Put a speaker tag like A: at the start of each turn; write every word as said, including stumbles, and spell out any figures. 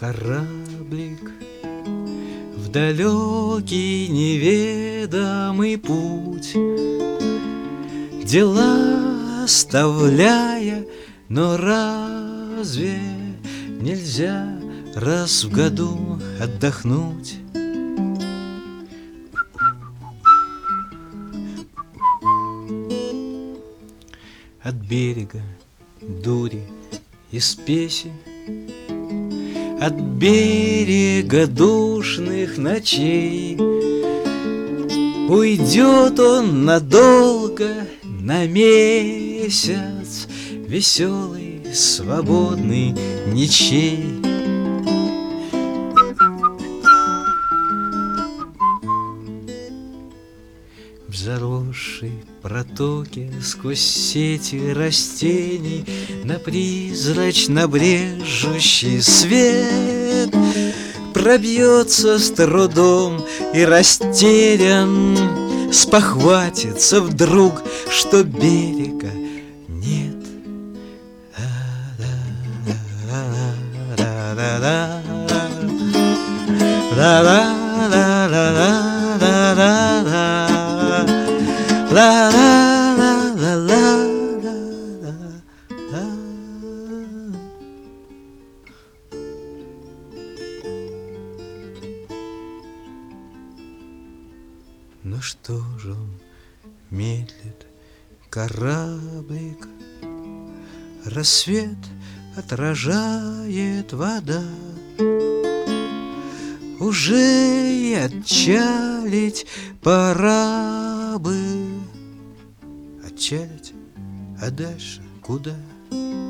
A: Кораблик в далекий неведомый путь, дела оставляя, но разве нельзя раз в году отдохнуть? От берега дури и спеси, от берега душных ночей уйдет он надолго, на месяц, веселый, свободный, ничей. В заросшей протоке сквозь сети растений на призрачно брежущий свет пробьется с трудом и растерян спохватится вдруг, что берега нет. Ну что же он медлит, кораблик? Рассвет отражает вода. Уже и отчалить пора бы. Отчалить? А дальше куда?